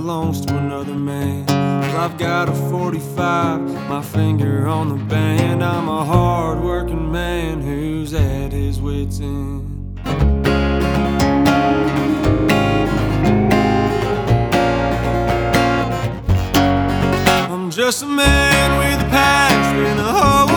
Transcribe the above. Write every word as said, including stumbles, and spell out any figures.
belongs to another man. Well, I've got a forty-five, my finger on the band. I'm a hard-working man who's at his wit's end. I'm just a man with a past and a hope